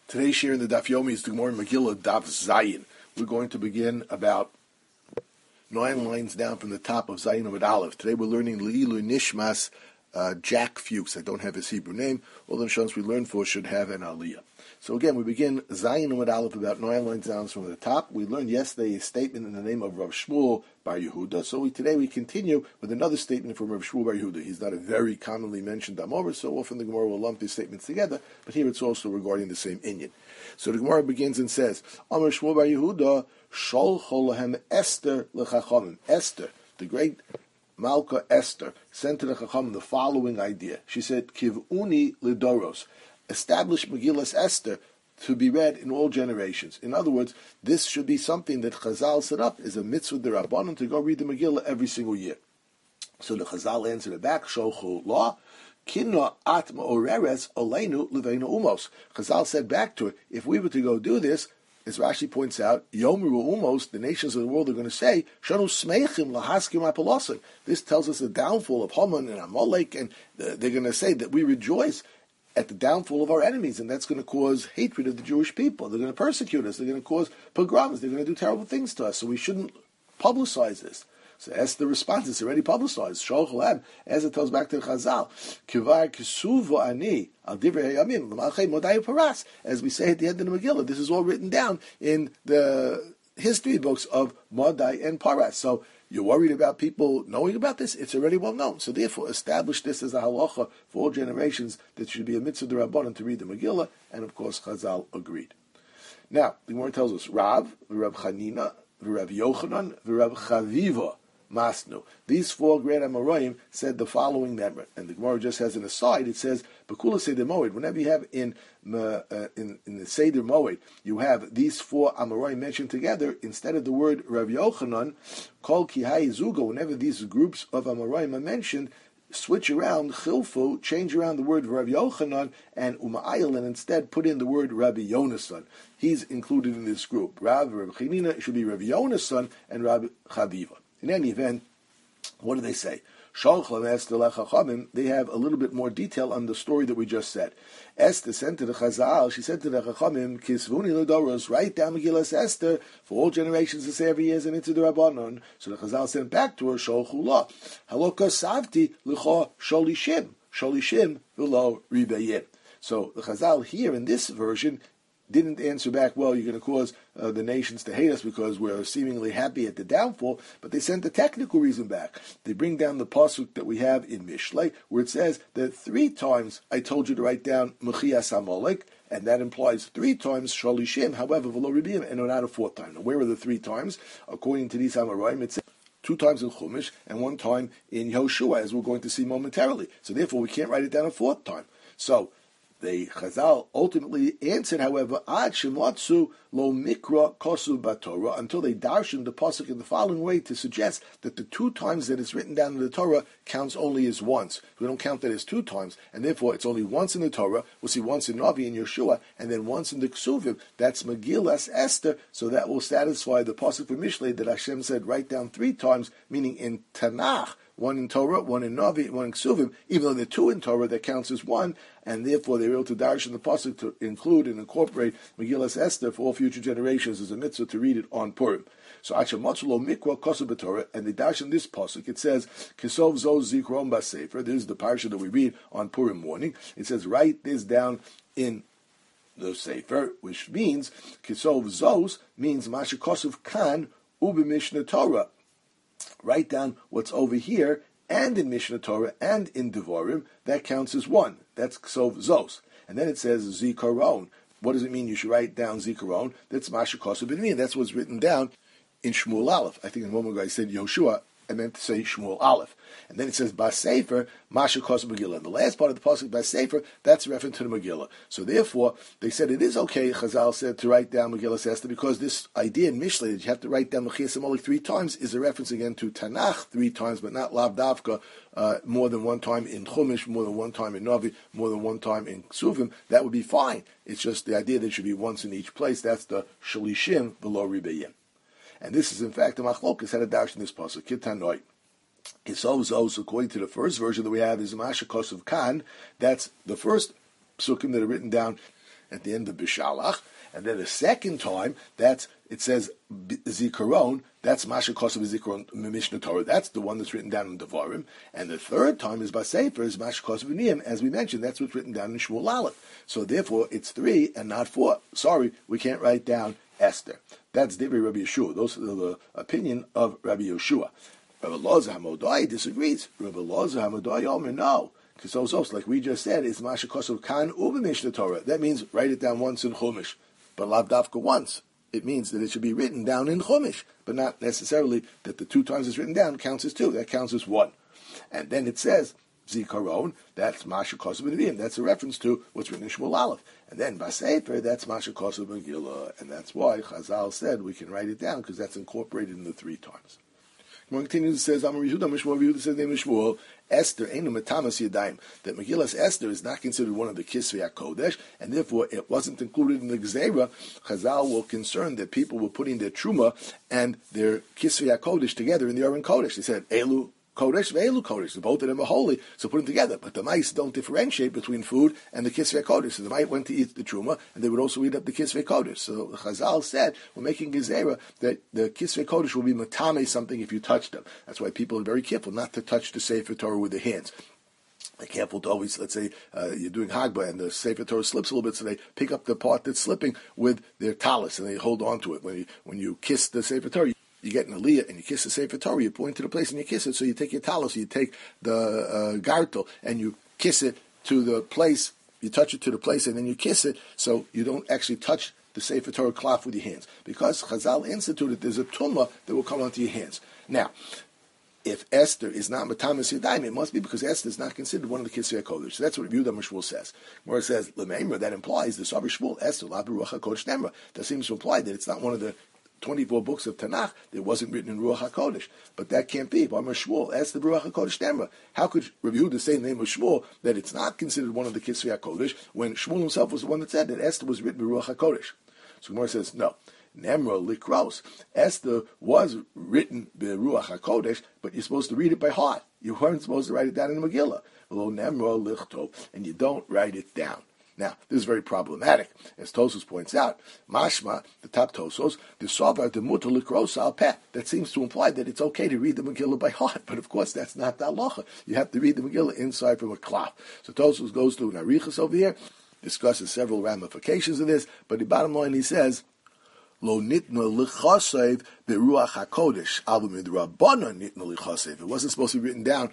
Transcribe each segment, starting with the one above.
Today's share in the Daf Yomi is the Gemara Megillah Daf Zayin. We're going to begin about 9 lines down from the top of Zayin Amud Aleph. Today we're learning Leilu Nishmas Jack Fuchs. I don't have his Hebrew name. All the Nishmas we learn for should have an Aliyah. So again, we begin Zayin Amud Aleph about 9 lines down from the top. We learned yesterday a statement in the name of Rav Shmuel Bar Yehuda. So today we continue with another statement from Rav Shmuel Bar Yehuda. He's not a very commonly mentioned Amor, so often the Gemara will lump his statements together, but here it's also regarding the same inyan. So the Gemara begins and says, Amar Shmuel Bar Yehuda, Shol Cholahem Esther L'Chachamim. Esther, the great Malka Esther, sent to the Chachamim the following idea. She said, Kiv'uni Lidoros. Establish Megillas Esther to be read in all generations. In other words, this should be something that Chazal set up as a mitzvah d'Rabbanan to go read the Megillah every single year. So the Chazal answered it back, Shochu La, Kinna at Ma'oreres Oleinu Leveinu Umos. Chazal said back to it, if we were to go do this, as Rashi points out, Yomru Umos, the nations of the world are going to say, Shanu Smeichim Lahaskim Apolosim. This tells us the downfall of Haman and Amalek, and they're going to say that we rejoice at the downfall of our enemies, and that's going to cause hatred of the Jewish people. They're going to persecute us. They're going to cause pogroms. They're going to do terrible things to us. So we shouldn't publicize this. So as the response, it's already publicized. Shol Cholem, as it tells back to Chazal, Kivar Kisuvo Ani Al Divrei Hayamim L'Malchei Modai Paras. As we say at the end of the Megillah, this is all written down in the history books of Modai and Paras. So you're worried about people knowing about this? It's already well known. So therefore, establish this as a halacha for all generations that should be a mitzvah d'Rabbanan to read the Megillah, and of course Chazal agreed. Now, the Gemara tells us, Rav Chanina, Rav Yochanan, Rav Chaviva, Masnu. These 4 great Amoraim said the following member, and the Gemara just has an aside. It says, "Bekula Seder Moed." Whenever you have in the Seder Moed, you have these 4 Amoraim mentioned together instead of the word Rav Yochanan. Kol Kihai Zugo. Whenever these groups of Amoraim are mentioned, switch around Chilfu, change around the word Rav Yochanan and Uma'ayil, and instead put in the word Rabbi Yonasan. He's included in this group. Rav Chanina should be Rabbi Yonasan and Rabbi Chaviva. In any event, what do they say? They have a little bit more detail on the story that we just said. Esther sent to the Chazal, she said to the Chachamim, Kisvuni L'Doros, write down Megillas Esther for all generations to say every year as an into the Rabbanon. So the Chazal sent back to her, Shol Chula, Haloka Savti L'Cho Sholishim, Sholishim V'lo Ribeyim. So the Chazal here in this version didn't answer back, well, you're going to cause the nations to hate us because we're seemingly happy at the downfall, but they sent the technical reason back. They bring down the pasuk that we have in Mishlei, where it says that 3 times I told you to write down Mechias Amalek, and that implies 3 times Sholishim, however, V'lo Ribim, and not a 4th time. Now, where are the 3 times? According to these Amoraim, it says 2 times in Chumash and 1 time in Yehoshua, as we're going to see momentarily. So therefore, we can't write it down a 4th time. So the Chazal ultimately answered, however, Ad Shemotzu Lo Mikra Kosu Batorah, until they darshan the pasuk in the following way to suggest that the 2 times that it's written down in the Torah counts only as once. We don't count that as 2 times, and therefore it's only once in the Torah. We'll see once in Navi and Yeshua, and then once in the Ksuvim. That's Megillas Esther, so that will satisfy the pasuk for Mishlei that Hashem said write down 3 times, meaning in Tanakh. 1 in Torah, 1 in Navi, 1 in Ksuvim. Even though there are 2 in Torah, that counts as 1, and therefore they were able to darshan the pasuk to include and incorporate Megillas Esther for all future generations as a mitzvah to read it on Purim. So Achamatzulo Mikra Kosu B'Torah, and they darshan this pasuk. It says Kisov Zos Zikron Basefer. This is the parsha that we read on Purim morning. It says write this down in the Sefer, which means Kisov Zos means Masha Kosov Kan Ubi Mishnah Torah. Write down what's over here, and in Mishnah Torah, and in Devarim, that counts as 1. That's Ksov Zos. And then it says Zikaron. What does it mean you should write down Zikaron? That's Masha Kosu B'Nimim. That's what's written down in Shmuel Aleph. I think in a moment ago I said Yoshua. I meant to say Shmuel Aleph. And then it says Basefer, Masha Kosu Megillah. And the last part of the pasuk, Basefer, that's a reference to the Megillah. So therefore, they said it is okay, Chazal said, to write down Megillah Esther, because this idea in Mishlei that you have to write down Mechias Amalek 3 times is a reference again to Tanakh 3 times, but not Lav Davka, more than 1 time in Chumash, more than 1 time in Navi, more than 1 time in Ksuvim. That would be fine. It's just the idea that it should be once in each place. That's the Shalishim V'lo Ribeyim. And this is, in fact, the Machlokas had a dash in this pasuk, Kitanoi. Kisov Zos, according to the first version that we have, is Masha Kosuv Kan. That's the first psukim that are written down at the end of Bishalach. And then the second time, it says Zikaron, that's Masha Kosav Zikaron Mishnah Torah. That's the one that's written down in Devarim. And the third time is Basefer, is Masha Kosav Niyim. As we mentioned, that's what's written down in Shmuel Aleph. So therefore, it's 3 and not 4. Sorry, we can't write down Esther. That's Divrei Rabbi Yeshua. Those are the opinion of Rabbi Yeshua. Rabbi Elazar HaModai disagrees. Rabbi Elazar HaModai Omer, no. Because also, like we just said, it's Masha Kosav Kan Uva Mishnah Torah. That means write it down once in Chumash. But lav dafka once. It means that it should be written down in Chumash, but not necessarily that the 2 times it's written down counts as 2. That counts as 1. And then it says, Zikaron, that's Masha Kosav Nevi'im. That's a reference to what's written in Shmuel Aleph. And then Basefer, that's Masha Kosav Megillah. And that's why Chazal said we can write it down, because that's incorporated in the 3 times. Gemara continues, it says, Amar Yehuda, Mishmuel, Yehuda says, name Mishmuel, Esther, Einu Matamas Yadayim, that Megillas Esther is not considered one of the Kisvei HaKodesh, and therefore it wasn't included in the Gzeira. Chazal were concerned that people were putting their Truma and their Kisvei HaKodesh together in the Aron Kodesh. They said, Elu Kodesh, Ve'elu Kodesh. Both of them are holy, so put them together. But the mice don't differentiate between food and the Kisvei Kodesh. So the mice went to eat the Truma, and they would also eat up the Kisvei Kodesh. So the Chazal said, we're making Gezerah that the Kisvei Kodesh will be matame something if you touch them. That's why people are very careful not to touch the Sefer Torah with their hands. They're careful to always, let's say, you're doing Hagbah and the Sefer Torah slips a little bit, so they pick up the part that's slipping with their talis, and they hold on to it. When you kiss the Sefer Torah, you get an aliyah and you kiss the Sefer Torah, you point to the place and you kiss it. So you take your talis, you take the gartel, and you kiss it to the place, you touch it to the place, and then you kiss it, so you don't actually touch the Sefer Torah cloth with your hands. Because Chazal instituted, there's a tumah that will come onto your hands. Now, if Esther is not Matamas Yadayim, it must be because Esther is not considered one of the Kisvei HaKodesh. So that's what Yehuda Mishmuel says. Where it says, L'meimra, that implies the Savar Shmuel, Esther, La Beruach HaKodesh Nemra. That seems to imply that it's not one of the 24 books of Tanakh that wasn't written in Ruach HaKodesh. But that can't be. But Shmuel, Esther Beruach HaKodesh Nemra. How could Rabbi Yehuda say in the name of Shmuel that it's not considered one of the Kisvei HaKodesh when Shmuel himself was the one that said that Esther was written in Ruach HaKodesh? So Gemara says, no. Nemra Likros. Esther was written by Ruach HaKodesh, but you're supposed to read it by heart. You weren't supposed to write it down in the Megillah. Lo Nemra Lichtov. And you don't write it down. Now, this is very problematic. As Tosos points out, Mashma, the top Tosos, the Sovar, the Mutter Likros al Peh. That seems to imply that it's okay to read the Megillah by heart. But of course, that's not the halacha. You have to read the Megillah inside from a cloth. So Tosos goes to an Arichas over here, discusses several ramifications of this, but the bottom line he says, Lo nitna lichasev beruach hakodesh, avu midrabana nitna lichasev. It wasn't supposed to be written down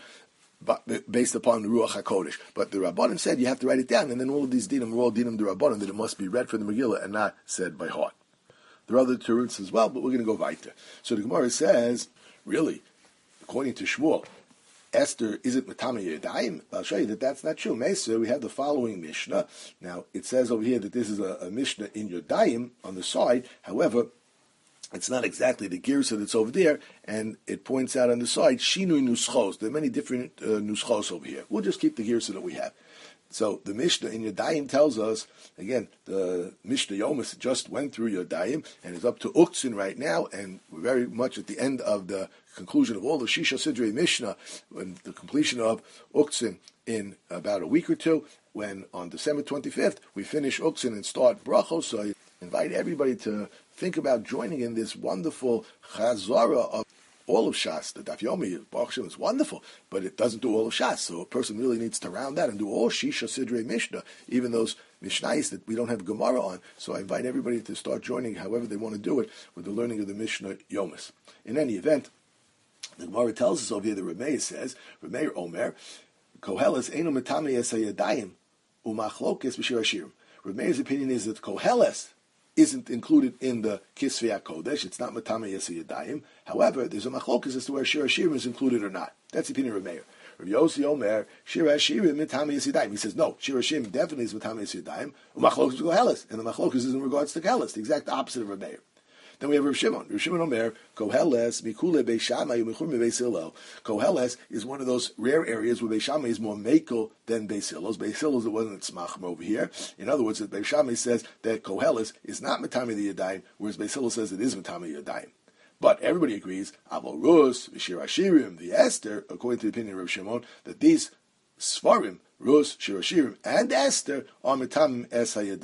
based upon the ruach hakodesh, but the Rabbanim said you have to write it down, and then all of these dinim were all dinim the Rabbanim that it must be read from the Megillah and not said by heart. There are other teruts as well, but we're going to go weiter. So the Gemara says, really, according to Shmuel, Esther isn't Matame Yadayim. I'll show you that that's not true. Mesa, we have the following Mishnah. Now, it says over here that this is a Mishnah in Yadayim on the side. However, it's not exactly the Girsa that's over there, and it points out on the side, Shinui Nuschos. There are many different Nuschos over here. We'll just keep the Girsa that we have. So the Mishnah in Yadayim tells us, again, the Mishnah Yomis just went through Yadayim and is up to Uktzin right now, and we're very much at the end of the conclusion of all the Shisha Sidrei Mishnah, when the completion of Uktzin in about a week or two, when on December 25th we finish Uktzin and start Brachos. So I invite everybody to think about joining in this wonderful Chazara of all of Shas. The Daf Yomi, Baruch Hashem, is wonderful, but it doesn't do all of Shas. So a person really needs to round that and do all Shisha Sidrei Mishnah, even those Mishnais that we don't have Gemara on. So I invite everybody to start joining, however they want to do it, with the learning of the Mishnah Yomis. In any event, the Gemara tells us over here that Rameir says, Rameir Omer, Koheles Einu Matame Yesayadayim Umachlokes B'Shir Hashirim. Rameir's opinion is that Koheles isn't included in the Kisvei HaKodesh. It's not Matame Yesayadayim. However, there's a machlokas as to where Shir Hashirim is included or not. That's the opinion of Rameir. Rav Yossi Omer, Shir Hashirim Matame Yesayadayim. He says, no, Shir Hashirim definitely is Matame Yesayadayim. Umachlokes Koheles. And the machlokas is in regards to Koheles, the exact opposite of Rameir. Then we have Rav Shimon. Rav Shimon Omer, Koheles, Mikule Beis Shammai, Umechum Beis Hillel. Koheles is one of those rare areas where Beis Shammai is more mekel than Beis Hillel. Beis Hillel is the one that's machmer over here. In other words, Beis Shammai says that Koheles is not Matami the Yadayim, whereas Beis Hillel says it is Matami Yadayim. But everybody agrees, Avol Rus, Shir Hashirim, the Esther, according to the opinion of Rav Shimon, that these Sfarim, Rus, Shir Hashirim, and Esther are Matamim Es HaYadayim.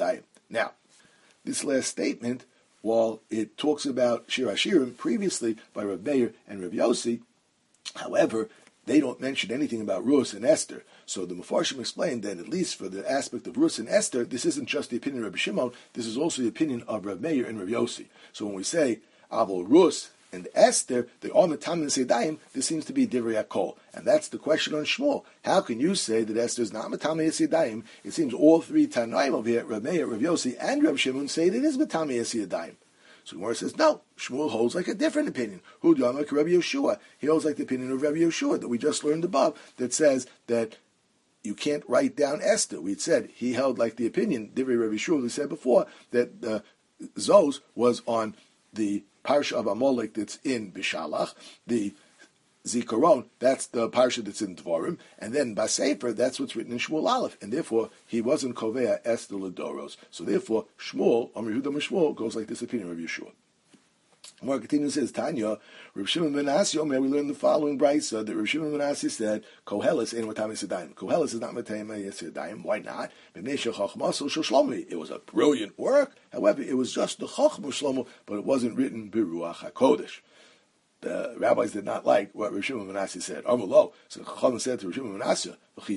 Now, this last statement, while it talks about Shir HaShirim previously by Rav Meir and Rav Yossi, however, they don't mention anything about Rus and Esther. So the Mefarshim explained that at least for the aspect of Rus and Esther, this isn't just the opinion of Rabbi Shimon, this is also the opinion of Rav Meir and Rav Yossi. So when we say Avol Rus and Esther, they are Matam and Sedayim, this seems to be Divrei HaKol. And that's the question on Shmuel. How can you say that Esther is not Matam and Sedayim? It seems all three Tanaim over here, Rav Meir, Rav Yossi, and Rav Shimon, say that it is Matam and Sedayim. So Gemara says, no, Shmuel holds like a different opinion. Who do like Rabbi Yeshua? He holds like the opinion of Rabbi Yeshua that we just learned above, that says that you can't write down Esther. We'd said he held like the opinion, Divrei Rabbi Yeshua, we said before, that Zos was on the Parsha of Amalek that's in Bishalach, the Zikaron, that's the parsha that's in Dvarim, and then Basefer, that's what's written in Shmuel Aleph, and therefore he wasn't Kovea Esther Ladoros. So therefore, Shmuel, Amr Yehuda Shmuel, goes like this opinion of Yeshua. More continues, says Tanya, Rav Shimon ben Asi Omer, we learn the following brisa that Rav Shimon ben Asi said, Koheles ain't Matam Yisodayim. Koheles is not Matam Yisodayim. Why not? It was a brilliant work. However, it was just the Chachma Shlomo, but it wasn't written Beruach HaKodesh. The rabbis did not like what Rav Shimon ben Asi said. Amalo. So Chachamim said to Rav Shimon ben Asi,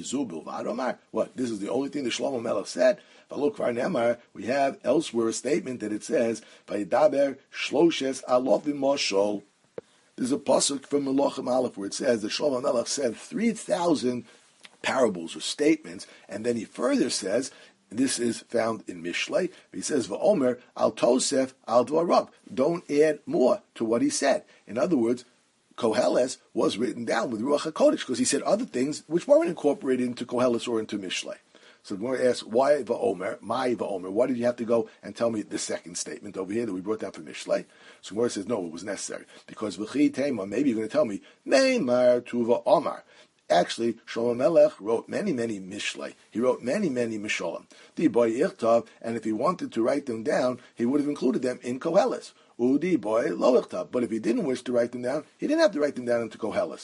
what? This is the only thing the Shlomo Melech said? Look, we have elsewhere a statement that it says, "Vayidaber shloshes alovim moshol." There's a pasuk from Melachim Aleph where it says that Shlomo Melech said 3,000 parables or statements, and then he further says, this is found in Mishlei, he says, "Va'omer al tosef al dvarav." Don't add more to what he said. In other words, Koheles was written down with Ruach HaKodesh because he said other things which weren't incorporated into Koheles or into Mishlei. So the Gemara asks, why Va'omer? My Va'omer. Why did you have to go and tell me the second statement over here that we brought down from Mishlei? So the Gemara says, no, it was necessary. Because V'chi Tema, maybe you're going to tell me, Neymar tu Va'omar. Actually, Shlomo Melech wrote many, many Mishlei. He wrote many, many Misholim. The boy Ichtav, and if he wanted to write them down, he would have included them in Koheles. Udi boy Lo Ichtav. But if he didn't wish to write them down, he didn't have to write them down into Koheles.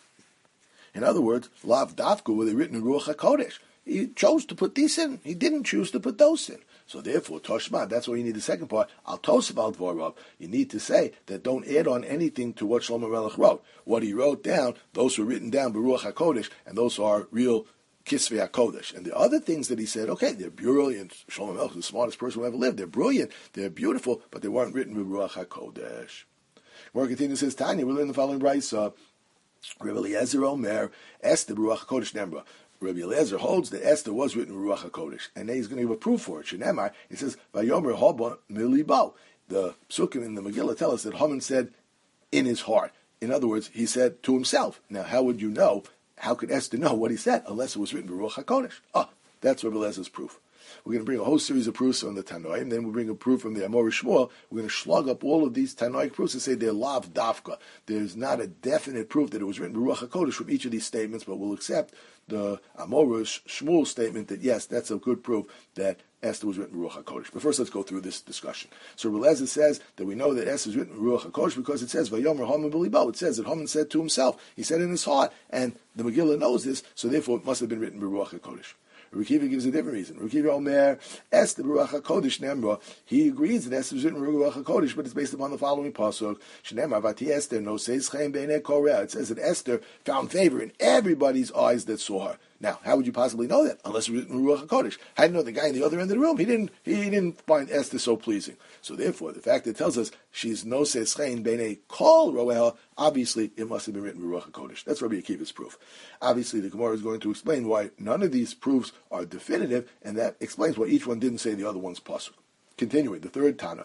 In other words, Lav Dafku, were they written in Ruach HaKodesh? He chose to put these in. He didn't choose to put those in. So therefore, Toshma, that's why you need the second part. Al Tosef al Dvorav. You need to say that don't add on anything to what Shlomo Melech wrote. What he wrote down, those were written down Beruach HaKodesh, and those are real Kisvei HaKodesh. And the other things that he said, okay, they're brilliant. Shlomo Melech is the smartest person who ever lived. They're brilliant. They're beautiful, but they weren't written Beruach HaKodesh. More continues, says Tanya, we learn the following brisa. Rabbi Eliezer Omer, Esther Beruach HaKodesh Nembra. Rabbi Eliezer holds that Esther was written in Ruach HaKodesh, and then he's going to give a proof for it. Shenemar, it says, Vayomer Haba Milibo. The Psukim in the Megillah tell us that Haman said, in his heart. In other words, he said to himself. Now, how would you know? How could Esther know what he said unless it was written in Ruach HaKodesh? That's Rabbi Eliezer proof. We're going to bring a whole series of proofs on the Tanoim, then we'll bring a proof from the Amor Shmuel. We're going to slug up all of these Tanoic proofs and say they're lav dafka. There's not a definite proof that it was written in Ruach HaKodesh from each of these statements, but we'll accept the Amor Shmuel statement that yes, that's a good proof that Esther was written in Ruach HaKodesh. But first let's go through this discussion. So Rabbi Eliezer says that we know that Esther is written in Ruach HaKodesh because it says, Vayomer Haman B'libo. It says that Haman said to himself, he said in his heart, and the Megillah knows this, so therefore it must have been written in Ruach HaKodesh. Rekiva gives a different reason. Rekiva Omer, Esther Beruach HaKodesh Nemra. He agrees that Esther is written in Ruach HaKodesh, but it's based upon the following pasuk. Shenemar Vati Esther no seis chaim beinei koreh. It says that Esther found favor in everybody's eyes that saw her. Now, how would you possibly know that unless it was written in Ruach HaKodesh? How do you know the guy in the other end of the room? He didn't find Esther so pleasing. So therefore, the fact that it tells us she's no seis chaim beinei kol roeh, obviously it must have been written in Ruach HaKodesh. That's Rabbi Akiva's proof. Obviously, the Gemara is going to explain why none of these proofs are definitive, and that explains why each one didn't say the other one's pasuk. Continuing, the third Tana.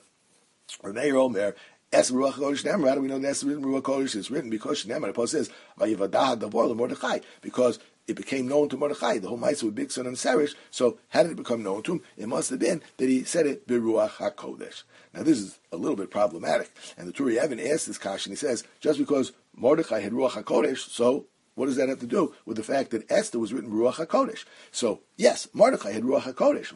Renei Omer, Esther Ruach HaKodesh Nemar. How do we know that Esther Ruach HaKodesh is written? Because Nemar, the pasuk says, Vayivadah Davor LeMordechai, because it became known to Mordechai, the whole Maisa with Bigson and Serish. So how did it become known to him? It must have been that he said it Beruach HaKodesh. Now this is a little bit problematic, and the Turi Evan asks this question. He says, just because Mordechai had Ruach HaKodesh, so what does that have to do with the fact that Esther was written Ruach HaKodesh? So, yes, Mordechai had Ruach HaKodesh.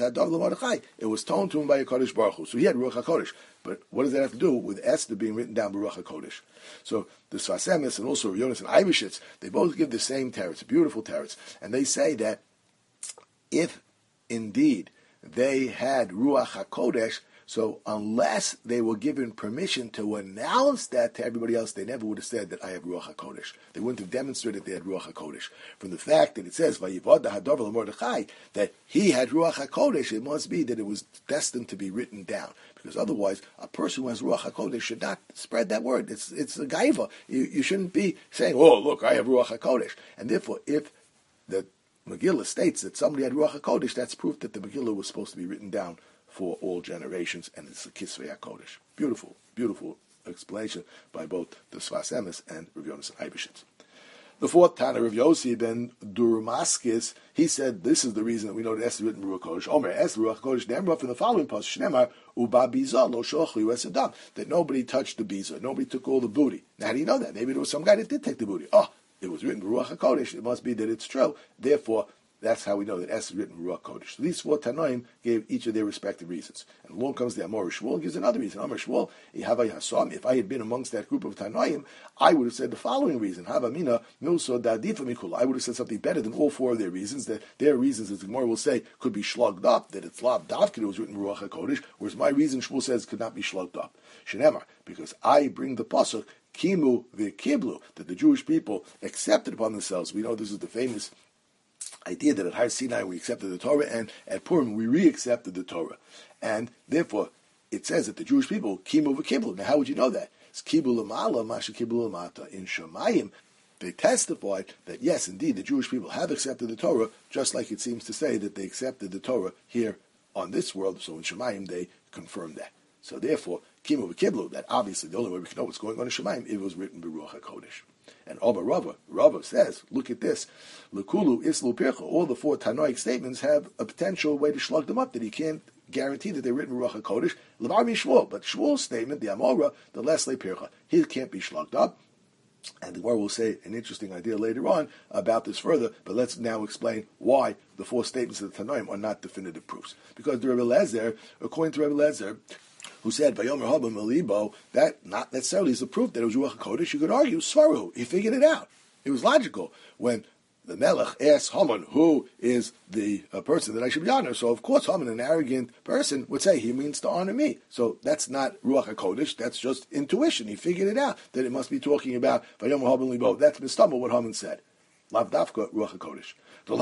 It was told to him by HaKodesh Baruch Hu. So he had Ruach HaKodesh. But what does that have to do with Esther being written down Ruach HaKodesh? So the Sfas Emes and also Yonis and Eibeshitz, they both give the same teretz, beautiful teretz. And they say that if indeed they had Ruach HaKodesh. So unless they were given permission to announce that to everybody else, they never would have said that I have Ruach HaKodesh. They wouldn't have demonstrated they had Ruach HaKodesh. From the fact that it says, Vayivada Hadavar LaMordechai, that he had Ruach HaKodesh, it must be that it was destined to be written down. Because otherwise, a person who has Ruach HaKodesh should not spread that word. It's a gaiva. You shouldn't be saying, oh, look, I have Ruach HaKodesh. And therefore, if the Megillah states that somebody had Ruach HaKodesh, that's proof that the Megillah was supposed to be written down for all generations, and it's a Kisvei HaKodesh. Beautiful, beautiful explanation by both the Sfas Emes and Rav Yonasan Eibeshitz. The fourth Tana, Rav Yossi ben Durmaskis, he said this is the reason that we know that Es is written Ruach HaKodesh. Omer, Es Ruach HaKodesh, Nemra, from the following passage, Shnemar, Uba Biza, Lo Shochli, Es Adam, that nobody touched the Biza, nobody took all the booty. Now, how do you know that? Maybe there was some guy that did take the booty. Oh, it was written Ruach HaKodesh, it must be that it's true. Therefore, that's how we know that Es is written Ruach Kodesh. So these four Tanoim gave each of their respective reasons. And along comes the Amor Shmuel, gives another reason. Amor Shmuel, if I had been amongst that group of Tanoim, I would have said the following reason. Havamina milso dadifa mikul. I would have said something better than all four of their reasons. That their reasons, as the Gemara will say, could be shlugged up. That it's lav davka, it was written Ruach HaKodesh. Whereas my reason, Shmuel says, could not be shlugged up. Shenemar, because I bring the pasuk kimu v'kiblu, that the Jewish people accepted upon themselves. We know this is the famous idea that at Har Sinai we accepted the Torah, and at Purim we re-accepted the Torah. And therefore, it says that the Jewish people, kimu v'kiblu. Now, how would you know that? It's kibu l'mala, masha kibu l'mata. In Shemayim, they testified that, yes, indeed, the Jewish people have accepted the Torah, just like it seems to say that they accepted the Torah here on this world. So in Shemayim, they confirmed that. So therefore, kimu v'kiblu, that obviously the only way we can know what's going on in Shemayim, it was written B'Ruach HaKodesh. And Rava says, look at this. L'kulu islu pircha. All the four Tanoic statements have a potential way to slug them up, that he can't guarantee that they're written Ruach HaKodesh. L'var mi Shmuel. But Shmuel's statement, the Amora, the Leslie pircha, he can't be slugged up. And the Gemara will say an interesting idea later on about this further, but let's now explain why the four statements of the Tanoim are not definitive proofs. Because the Rebbe Lezer, according to Rebbe Lezer, who said, Vayomer Haba Melibo, that not necessarily is a proof that it was Ruach HaKodesh. You could argue, Svaru, he figured it out. It was logical. When the Melech asked Haman, who is the person that I should be honored, so of course Haman, an arrogant person, would say, he means to honor me. So that's not Ruach HaKodesh, that's just intuition. He figured it out, that it must be talking about Vayomer Haba Melibo. That's Mistama, what Haman said. Lav Dafka, Ruach HaKodesh.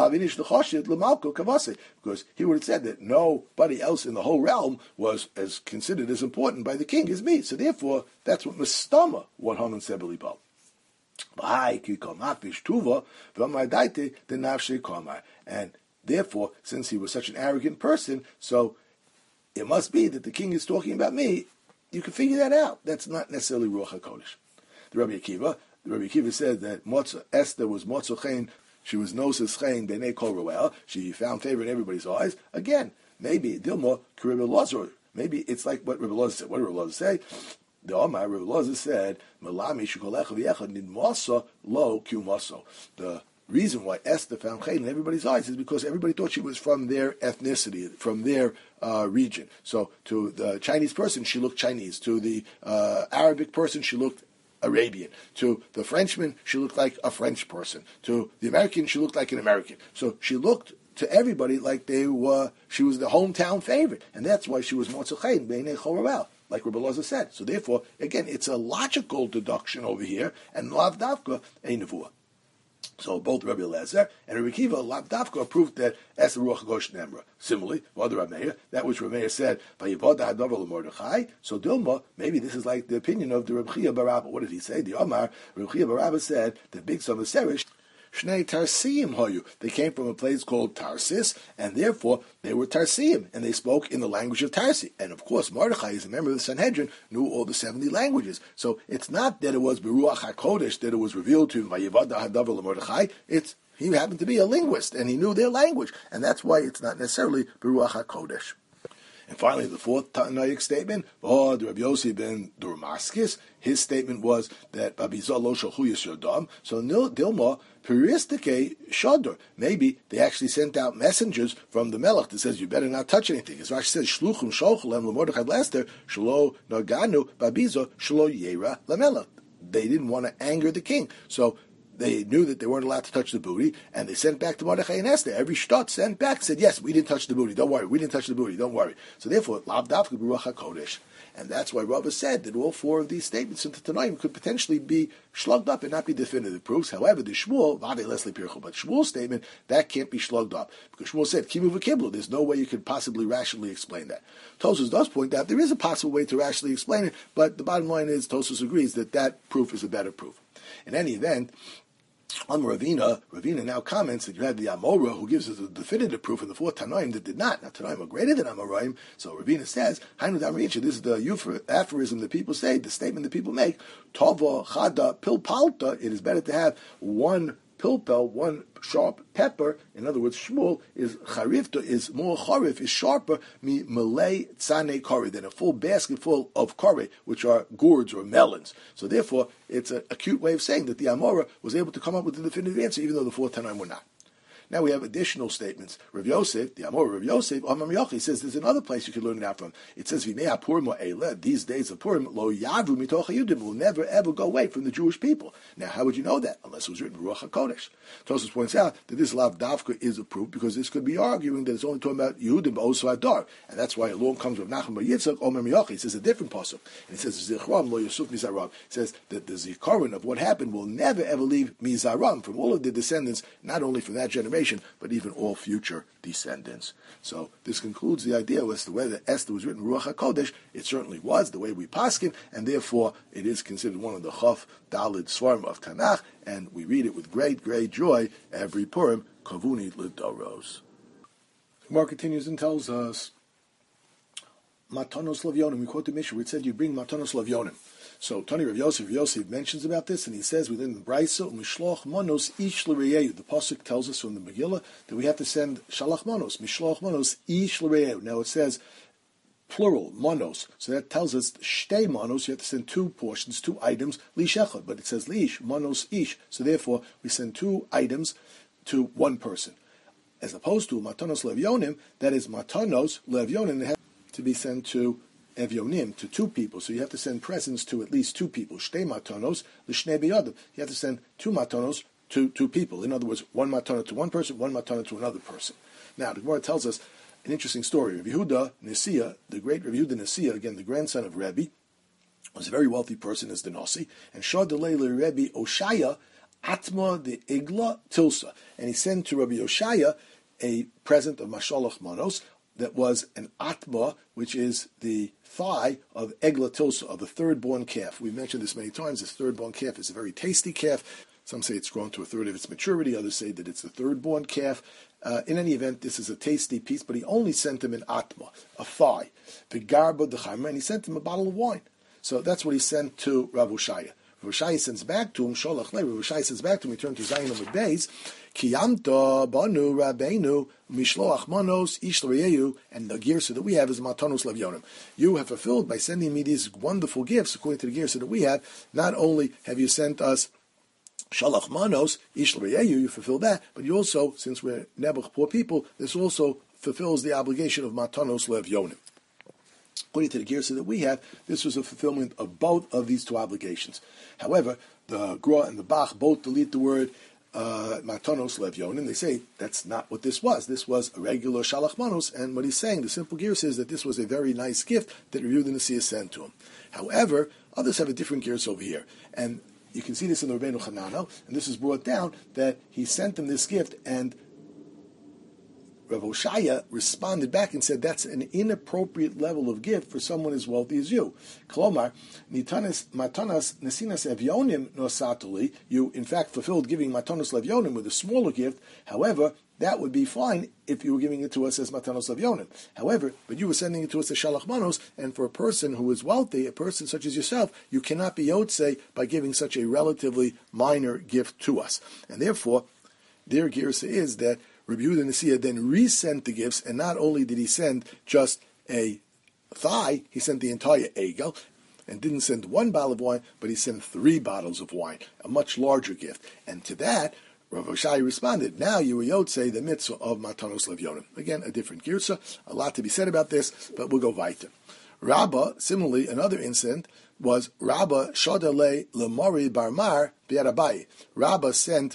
Because he would have said that nobody else in the whole realm was as considered as important by the king as me. So therefore, that's what Mistama, what Haman said, Belibo. And therefore, since he was such an arrogant person, so it must be that the king is talking about me. You can figure that out. That's not necessarily Ruach HaKodesh. The Rabbi Akiva said that Esther was Motzochein. She was Nosas Chein B'nei Kol Roel. She found favor in everybody's eyes. Again, maybe Dilma Rebbe Lazar. Maybe it's like what Rebbe Lazar said. What did Rebbe Lazar say? The Omar Rebbe Lazar said, "Malami Shukolecha V'Yechad Nidmasa Lo Kumaso." The reason why Esther found Chein in everybody's eyes is because everybody thought she was from their ethnicity, from their region. So to the Chinese person, she looked Chinese. To the Arabic person, she looked Arabian. To the Frenchman, she looked like a French person. To the American, she looked like an American. So she looked to everybody like she was the hometown favorite. And that's why she was Motzochein B'nei Kol Roel, like Rebbe Lazar said. So therefore, again, it's a logical deduction over here, and Lav Davka, a Nevuah. So both Rabbi Eliezer and Rabbi Kiva, Lav Davka, proved that as the Ruach HaKodesh Nemra. Similarly, other Rav Meir, that which Rav Meir said, Vayivoda Hadavar LeMordechai. So Dilma, maybe this is like the opinion of the Reb Chia bar Abba. What did he say? The Omar, Reb Chia bar Abba said, the big son of Serish, Shnei Tarsiim Hoyu. They came from a place called Tarsis, and therefore they were Tarsiim, and they spoke in the language of Tarsi. And of course, Mordechai, as a member of the Sanhedrin, knew all the 70 languages. So it's not that it was Beruach HaKodesh that it was revealed to him, Vayivada Hadavar LeMordechai. He happened to be a linguist, and he knew their language, and that's why it's not necessarily Beruach HaKodesh. And finally, the fourth Tanaic statement, the Rabbi Yossi ben Durmaskis, his statement was that Babizah lo shalchu yisrodam. So Dilma peristike shadur. Maybe they actually sent out messengers from the Melech that says you better not touch anything. As Rashi says, shluchum sholchalem lemordechai lester shlo naganu Babizah shlo yera lamelech. They didn't want to anger the king, so they knew that they weren't allowed to touch the booty, and they sent back to Mordechai and Esther. Every shtot sent back said, yes, we didn't touch the booty, don't worry, we didn't touch the booty, don't worry. So therefore, Lav Dafka B'Ruach HaKodesh. And that's why Rava said that all four of these statements in the Tanoim could potentially be slugged up and not be definitive proofs. However, the Shmuel, Vade Leslie Pircho, but Shmuel's statement, that can't be slugged up. Because Shmuel said, Kimu v'kiblu, there's no way you could possibly rationally explain that. Tosfos does point out there is a possible way to rationally explain it, but the bottom line is Tosfos agrees that that proof is a better proof. In any event, on Ravina now comments that you had the Amora who gives us a definitive proof in the four Tanoim that did not. Now Tanoim are greater than Amoraim, so Ravina says, Hainu Damricha, this is the aphorism that people say, the statement that people make, Tova Chada Pilpalta, it is better to have one pilpel, one sharp pepper. In other words, Shmuel is charifta, is more charif, is sharper, mi malay tzane kari, than a full basket full of kari, which are gourds or melons. So therefore, it's a cute way of saying that the Amora was able to come up with the definitive answer, even though the four Tanoim were not. Now we have additional statements. Rav Yosef, the Amor Rav Yosef, Amar Yochi says there's another place you can learn it out from. It says, V'nei Purim Eileh, these days of Purim, lo yavru mitoch hayudim, will never ever go away from the Jewish people. Now how would you know that? Unless it was written in Ruach HaKodesh. Tosfos points out that this Lav Davka is a proof because this could be arguing that it's only talking about Yehudim, but also Adar. And that's why along comes Rav Nachman Bar Yitzchak, Omer Yochi. It says a different pasuk. And it says, Zichram lo Yosuf Mizaram. It says that the Zikaron of what happened will never ever leave Mizaram, from all of the descendants, not only from that generation, but even all future descendants. So this concludes the idea as to whether Esther was written Ruach HaKodesh. It certainly was, the way we paskin, and therefore it is considered one of the Chaf Dalid Svarim of Tanakh, and we read it with great, great joy every Purim, Kavuni L'Doros. The Gemara continues and tells us, Matanos Lavyonim, we quote the Mishnah where it said you bring Matanos Lavyonim. So Tani Rav Yosef mentions about this, and he says within the Brisa, Mishloch Monos Ish L'Reyehu. The pasuk tells us from the Megillah that we have to send Shalach Monos, Mishloch Monos Ish L'Reyehu. Now it says plural, Monos, so that tells us Shtei Monos, you have to send two portions, two items, Lish Echad, but it says Lish, Monos Ish, so therefore we send two items to one person. As opposed to Matanos Levyonim, that is Matanos Levyonim, they have to be sent to Evyonim, to two people. So you have to send presents to at least two people. Shtei matanos, l'shnei biyadim. You have to send two matanos to two people. In other words, one matana to one person, one matana to another person. Now, the Gemara tells us an interesting story. Rav Yehuda Nesiya, the great Rav Yehuda Nesiya, again, the grandson of Rebbe, was a very wealtly person as the Nasi, and Shah Delei Rebbe Oshaya, Atma de Igla Tilsa. And he sent to Rabbi Oshaya a present of Mashalach Manos, that was an atma, which is the thigh of Egla Tilsa, of the third-born calf. We've mentioned this many times. This third-born calf is a very tasty calf. Some say it's grown to a third of its maturity. Others say that it's the third-born calf. In any event, this is a tasty piece, but he only sent him an atma, a thigh, the garba d'chayma, and he sent him a bottle of wine. So that's what he sent to Rav Ushaya. Rav Ushaya sends back to him, Sholach Le, Rav Ushaya sends back to him, he turned to Zayin Amud Beis, Kiyamta banu rabbeinu mishloach manos ish l'reyehu, and the girsa that we have is matanos levyonim. You have fulfilled by sending me these wonderful gifts, according to the girsa that we have. Not only have you sent us shalach manos ish l'reyehu, you fulfill that, but you also, since we're nebuch poor people, this also fulfills the obligation of matanos levyonim. According to the girsa that we have, this was a fulfillment of both of these two obligations. However, the Gra and the Bach both delete the word Matanos Levyonim. They say that's not what this was. This was a regular Shalach Manos, and what he's saying, the simple girsa is that this was a very nice gift that Rav Yehuda Nesiya sent to him. However, others have a different girsa over here, and you can see this in the Rabbeinu Chananel, and this is brought down that he sent him this gift, and Rav Oshaya responded back and said that's an inappropriate level of gift for someone as wealthy as you. Klomar, matanas nesinas evyonim nosatuli. You in fact fulfilled giving matanos levyonim with a smaller gift. However, that would be fine if you were giving it to us as matanos levyonim. However, but you were sending it to us as shalach manos, and for a person who is wealthy, a person such as yourself, you cannot be yotzei by giving such a relatively minor gift to us. And therefore, their girsa is that Rabbi Yehuda Nesiya then resent the gifts, and not only did he send just a thigh, he sent the entire egel, and didn't send one bottle of wine, but he sent 3 bottles of wine, a much larger gift. And to that, Rav Oshai responded, now you were yotzei the mitzvah of Matanos Levyonim. Again, a different girsa, a lot to be said about this, but we'll go weiter. Rabba, similarly, another incident was Rabba Shodale Lemori Barmar Biad Abaye. Rabba sent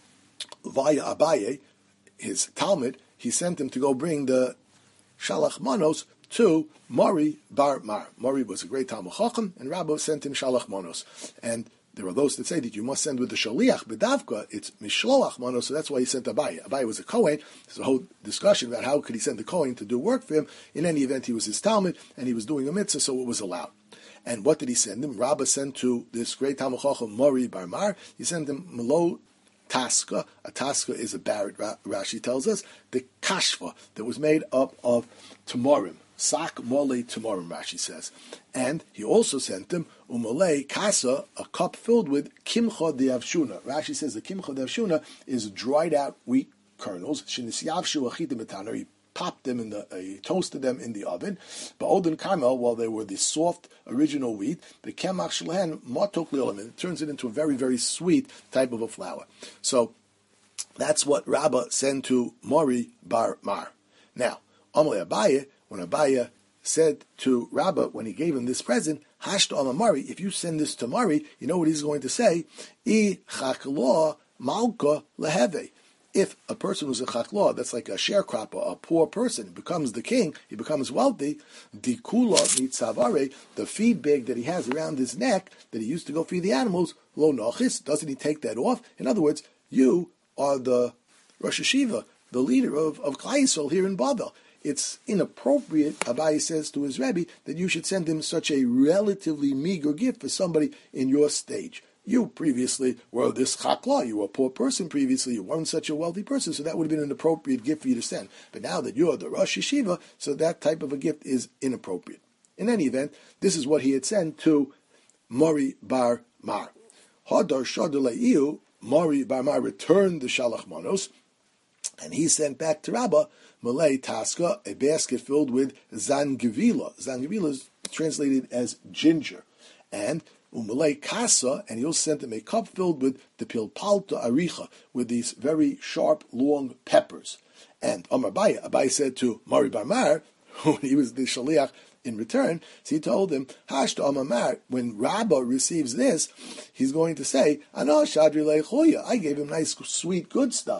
via Abaye, his Talmud, he sent him to go bring the Shalach Manos to Mori Bar Mar. Mori was a great Talmud Chacham, and Rabba sent him Shalach Manos. And there are those that say that you must send with the Shaliach, B'davka, it's Mishloach Manos, so that's why he sent Abaye. Abaye was a Kohen. There's a whole discussion about how could he send the Kohen to do work for him. In any event, he was his Talmud, and he was doing a mitzvah, so it was allowed. And what did he send him? Rabba sent to this great Talmud Chacham, Mori Bar Mar, he sent him Melo Taska. A taska is a barret, Rashi tells us, the kashva that was made up of tamarim. Sak mole tamarim, Rashi says. And he also sent him umole kasa, a cup filled with kimcha de avshuna. Rashi says the kimcha de avshuna is dried out wheat kernels. Shinisyavshu achitim etana. He popped them he toasted them in the oven. But Odin Carmel, while they were the soft original wheat, the kemach shlehen matok liolim, and it turns it into a very, very sweet type of a flour. So that's what Rabbah sent to Mori Bar Mar. Now, Amalei Abaye, when Abaye said to Rabbah when he gave him this present, Hashta Amamari, if you send this to Mari, you know what he's going to say? I chaklo malka leheve. If a person who's a chakla, that's like a sharecropper, a poor person, becomes the king, he becomes wealthy, dikula mitzavare, the feed bag that he has around his neck, that he used to go feed the animals, lo nochis, doesn't he take that off? In other words, you are the Rosh Hashiva, the leader of Klai Yisrael here in Babel. It's inappropriate, Abaye says to his Rebbe, that you should send him such a relatively meager gift for somebody in your stage. You previously were this chakla, you were a poor person previously, you weren't such a wealthy person, so that would have been an appropriate gift for you to send. But now that you're the Rosh Yeshiva, so that type of a gift is inappropriate. In any event, this is what he had sent to Mori Bar Mar. Hadar Shadulaiu, Mori Bar Mar returned the Shalach Manos, and he sent back to Rabbah Malay Taska, a basket filled with Zangevila. Zangevila is translated as ginger. And Umalei Kasa, and he also sent him a cup filled with the Pilpalta Aricha, with these very sharp, long peppers. And Amar Abaye said to Mari Bar Mar, when he was the Shaliach in return, so he told him, Hashta Amar, when Rabbah receives this, he's going to say, Ano Shadri Lechoya, I gave him nice, sweet, good stuff.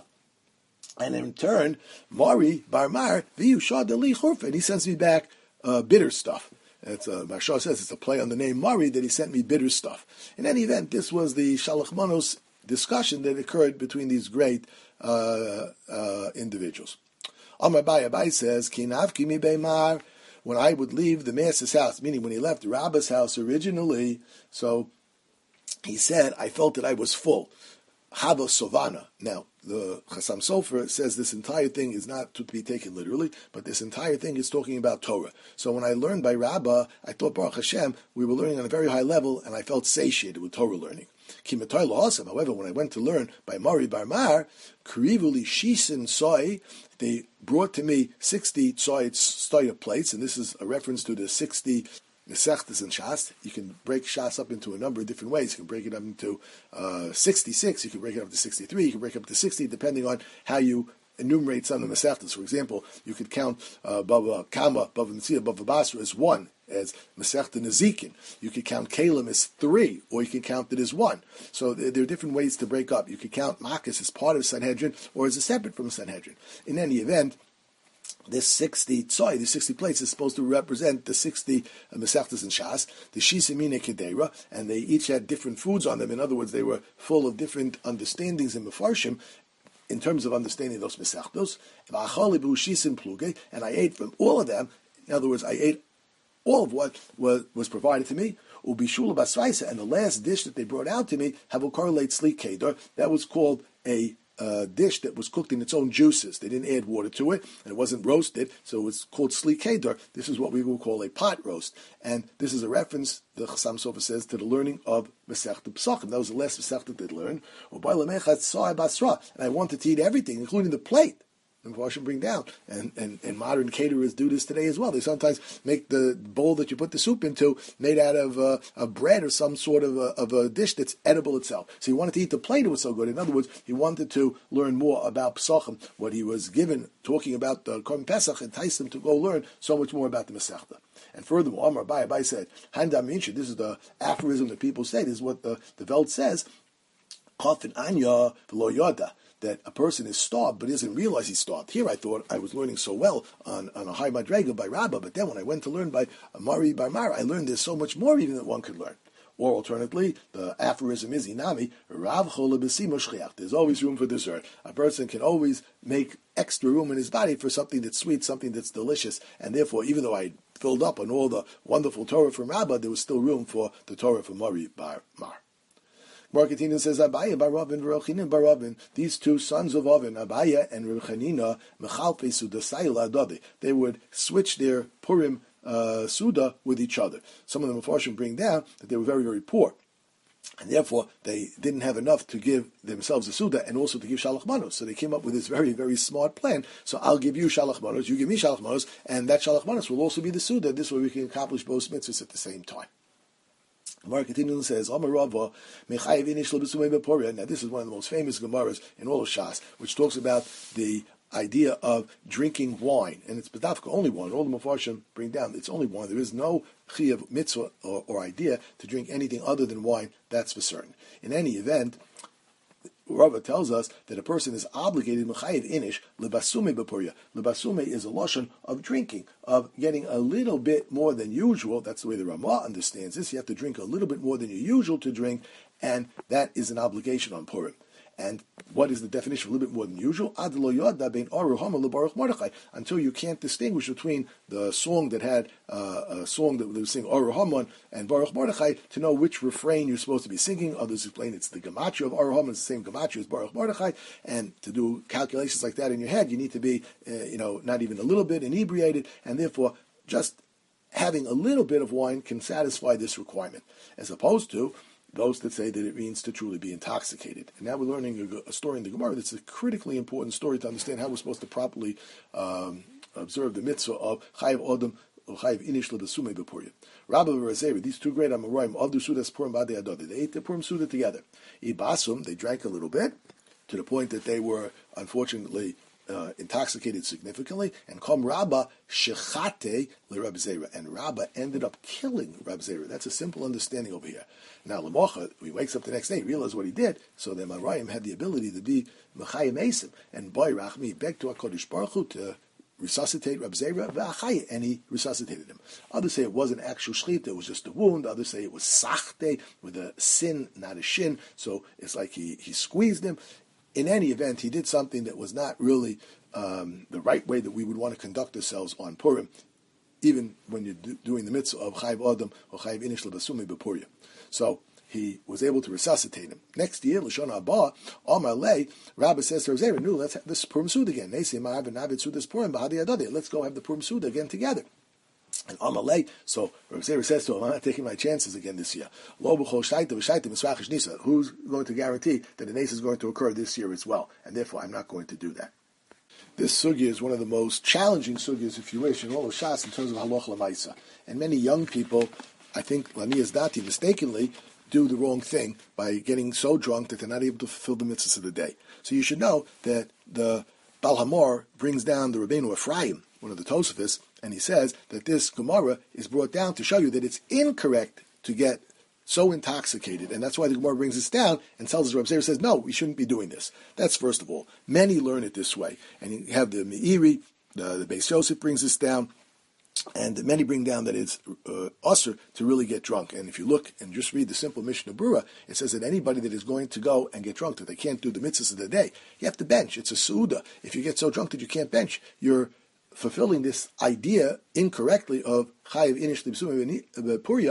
And in turn, Mari Bar Mar, Viu Shadali Churfa, and he sends me back bitter stuff. It's Mashal says it's a play on the name Mari that he sent me bitter stuff. In any event, this was the Shalach Manos discussion that occurred between these great individuals. Amar Abaye says, Kinavki mi beimar, when I would leave the master's house, meaning when he left Rabbah's house originally, so he said, I felt that I was full. Hava Sovana. Now, the Chassam Sofer says this entire thing is not to be taken literally, but this entire thing is talking about Torah. So when I learned by Rabbah, I thought, Baruch Hashem, we were learning on a very high level, and I felt satiated with Torah learning. However, when I went to learn by Mari Bar Mar, Krivuli Shisin Soy, they brought to me 60 Tzoy plates, and this is a reference to the 60 Mesechtas and Shas. You can break Shas up into a number of different ways. You can break it up into 66, you can break it up to 63, you can break it up to 60, depending on how you enumerate some of the Mesechtas. For example, you could count Bava Kama, Bava Nitzia, Bava Basra as 1, as Mesechta Nezikin. You could count Kalim as 3, or you can count it as 1. So there are different ways to break up. You could count Makkas as part of Sanhedrin, or as a separate from Sanhedrin. In any event, this 60 tzoy, the 60 plates, is supposed to represent the 60 Mesechtas and Shas, the Shisimine Kedera, and they each had different foods on them. In other words, they were full of different understandings and Mefarshim in terms of understanding those Mesechtos. And I ate from all of them. In other words, I ate all of what was provided to me. Ubishula Basvaisa, and the last dish that they brought out to me, Havokar Sli Kedar, that was called a dish that was cooked in its own juices. They didn't add water to it, and it wasn't roasted, so it was called Sli Kedar. This is what we will call a pot roast. And this is a reference, the Chassam Sofer says, to the learning of Masechta Pesachim. That was the last Masechta they'd learned. And I wanted to eat everything, including the plate. the Mepharshim bring down, and modern caterers do this today as well. They sometimes make the bowl that you put the soup into made out of a bread or some sort of a dish that's edible itself. So he wanted to eat the plate; it was so good. In other words, he wanted to learn more about Pesachim. What he was given, talking about the Korban Pesach, enticed him to go learn so much more about the Masechta. And furthermore, Amar Abai said, "Handam Minsha." This is the aphorism that people say. This is what the Veld says. Kafin Anya v'lo yoda, that a person is starved but doesn't realize he's starved. Here I thought I was learning so well on a high madrega by Rabbah, but then when I went to learn by Mari Bar Mara, I learned there's so much more even that one could learn. Or alternatively, the aphorism is Inami, Rav Chola B'Simo Shchiach. There's always room for dessert. A person can always make extra room in his body for something that's sweet, something that's delicious, and therefore, even though I filled up on all the wonderful Torah from Rabbah, there was still room for the Torah from Mari Bar Mar. Marketing says Abaya bar Ravin v'Rochinina bar Ravin. These two sons of Avin, Abaya and Rochinina, Mechalpe Suda Sayil Adadi. They would switch their Purim Suda with each other. Some of the Mepharshim bring down that they were very, very poor, and therefore they didn't have enough to give themselves a Suda and also to give Shalach Manos. So they came up with this very, very smart plan. So I'll give you Shalach Manos, you give me Shalach Manos, and that Shalach Manos will also be the Suda. This way we can accomplish both mitzvahs at the same time. Gemara continues and says, now this is one of the most famous Gemaras in all of Shas, which talks about the idea of drinking wine. And it's B'davka, only wine. All the Mepharshim bring down, it's only wine. There is no Chiyav mitzvah or idea to drink anything other than wine, that's for certain. In any event, Rava tells us that a person is obligated mechayev inish lebasume b'puria. Lebasume is a lashon of drinking, of getting a little bit more than usual. That's the way the Ramah understands this. You have to drink a little bit more than your usual to drink, and that is an obligation on Purim. And what is the definition of a little bit more than usual? Until you can't distinguish between the song that had a song that was singing Aru Haman and Baruch Mordechai to know which refrain you're supposed to be singing. Others explain it's the gematria of Aru Haman, it's the same gematria as Baruch Mordechai. And to do calculations like that in your head, you need to be, not even a little bit inebriated, and therefore just having a little bit of wine can satisfy this requirement, as opposed to those that say that it means to truly be intoxicated. And now we're learning a story in the Gemara that's a critically important story to understand how we're supposed to properly observe the mitzvah of Chayiv Odom or Chayiv Inish L'Dasume B'Purim. Rabbi Razeri, these two great Amoraim, Avdu Sudas Purim Badei Adodi, they ate the Purim Suda together. Ibasum, they drank a little bit, to the point that they were, unfortunately, intoxicated significantly, and Kom Rabba Shechate LeRab Zera, and Rabba ended up killing Rab Zera. That's a simple understanding over here. Now Lamocha, he wakes up the next day, realizes what he did, so the Marayim had the ability to be Mechayim Esim, and Boy Rachmi begged to HaKadosh Baruch Hu to resuscitate Rab Zera v'Achayim, and he resuscitated him. Others say it wasn't actual shchita, it was just a wound. Others say it was sachte, with a sin, not a shin, so it's like he squeezed him. In any event, he did something that was not really the right way that we would want to conduct ourselves on Purim, even when you're doing the mitzvah of Chayiv Adam or Chayiv Inish L'Basumi B'Purim. So he was able to resuscitate him. Next year, L'Shon Haba, Amar Lei, Rabbi says to Rav Zera, "No, let's have this Purim Suda again. Let's go have the Purim Suda again together." And Amalei, so Rav Zera says to him, "I'm not taking my chances again this year. Who's going to guarantee that the Nes is going to occur this year as well? And therefore, I'm not going to do that." This sugya is one of the most challenging sugyas, if you wish, in all of Shas in terms of halach l'maisa. And many young people, I think, Lanias Dati, mistakenly do the wrong thing by getting so drunk that they're not able to fulfill the mitzvahs of the day. So you should know that the Bal Hamor brings down the Rabbeinu Ephraim, one of the Tosafos, and he says that this Gemara is brought down to show you that it's incorrect to get so intoxicated, and that's why the Gemara brings this down and tells us, Rav Zera says, no, we shouldn't be doing this. That's first of all. Many learn it this way, and you have the Meiri, the Beis Yosef brings this down, and many bring down that it's usher to really get drunk. And if you look and just read the simple Mishnah Berurah, it says that anybody that is going to go and get drunk, that they can't do the mitzvahs of the day, you have to bench. It's a suuda. If you get so drunk that you can't bench, you're fulfilling this idea incorrectly of Chayiv Inish L'Basumi B'Puria,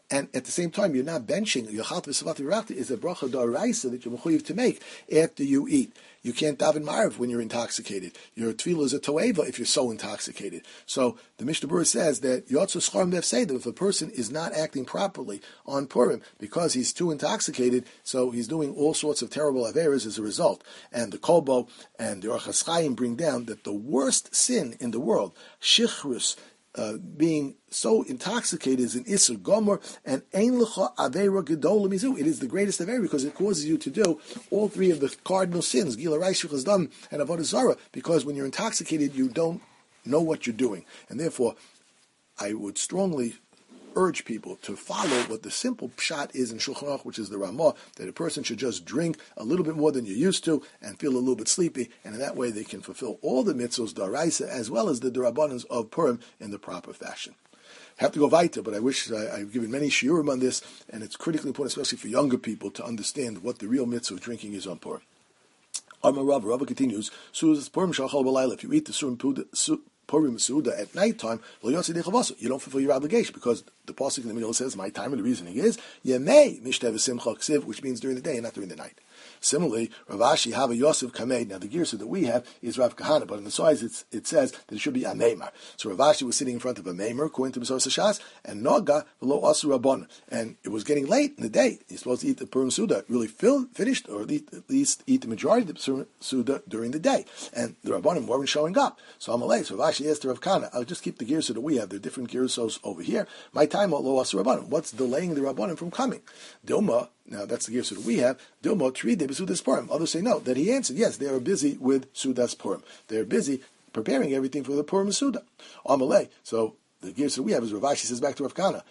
and at the same time you're not benching. Your chalta v'savati v'rachta is a bracha d'oraisa that you're mechuyev to make after you eat. You can't daven ma'ariv when you're intoxicated. Your tefillah is a toeva if you're so intoxicated. So the Mishnah Berurah says that yotzu schar that if a person is not acting properly on Purim because he's too intoxicated, so he's doing all sorts of terrible averas as a result. And the Kolbo and the Orchas Chaim bring down that the worst sin in the world, shichrus, being so intoxicated is an Isser Gomer, and Ein Lecha Aveira Gedola Mizu. It is the greatest Aveira because it causes you to do all three of the cardinal sins, Gila Rais, Shvichas Dam, and Avodah Zarah, because when you're intoxicated, you don't know what you're doing. And therefore, I would strongly urge people to follow what the simple pshat is in Shulchan Aruch, which is the Ramah, that a person should just drink a little bit more than you're used to and feel a little bit sleepy, and in that way they can fulfill all the mitzvos d'oraisa as well as the d'rabbanans of Purim in the proper fashion. I have to go weiter, but I wish I've given many shiurim on this, and it's critically important, especially for younger people, to understand what the real mitzvah of drinking is on Purim. Amar Rava continues, Purim shachal b'layla. If you eat the Purim Suda at nighttime, you don't fulfill your obligation because the pasuk in the middle says, my time, and the reasoning is, Yemei Mishtev Simcha Ksiv, which means during the day and not during the night. Similarly, Rav Ashi Hava Yosef Kamed. Now the girsa that we have is Rav Kahana, but in the size it says that it should be a Meimar. So Rav Ashi was sitting in front of a Meimar, according to B'Sor Sashas, and Noga below Asu Rabban. And it was getting late in the day. You're supposed to eat the Purim Suda, really finished, or at least eat the majority of the Purim Suda during the day. And the Rabbanim weren't showing up. So Amalei, so Rav Ashi asked Rav Kahana, I'll just keep the girsa that we have. There are different girsos over here. My time, below Asu Rabbanim. What's delaying the Rabbanim from coming? Dilma. Now that's the girsa that we have. Dilma Tride B'Sudas Purim. Others say no. That he answered, yes, they are busy with Sudas Purim. They are busy preparing everything for the Purim Suda. Amalei. So the girsa that we have is Rav Ashi says back to Rav Kahana,